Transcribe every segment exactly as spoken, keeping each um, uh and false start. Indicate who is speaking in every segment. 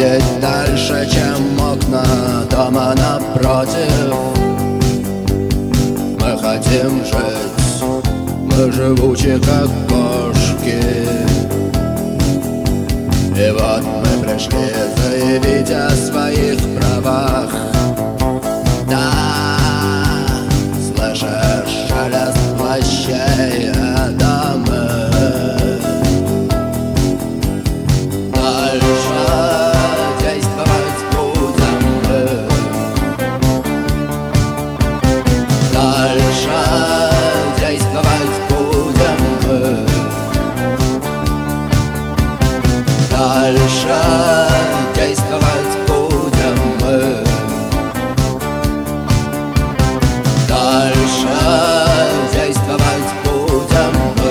Speaker 1: видеть дальше, чем окна дома напротив. Мы хотим жить, мы живучи, как кошки. И вот мы пришли заявить о своих правах. Да, слышишь шелест плащей, это мы. Дальше действовать будем мы. Дальше действовать будем мы. Дальше действовать будем мы. Дальше действовать будем мы.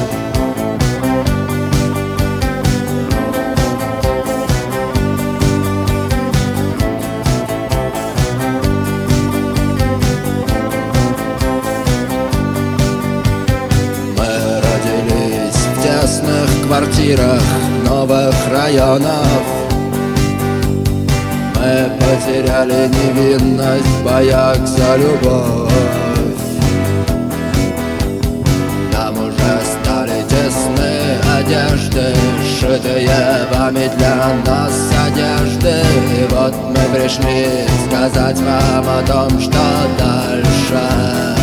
Speaker 1: Мы родились в тесных квартирах новых районов. Мы потеряли невинность, боясь за любовь. Нам уже стали тесны одежды, сшитые вами для нас одежды. И вот мы пришли сказать вам о том, что дальше.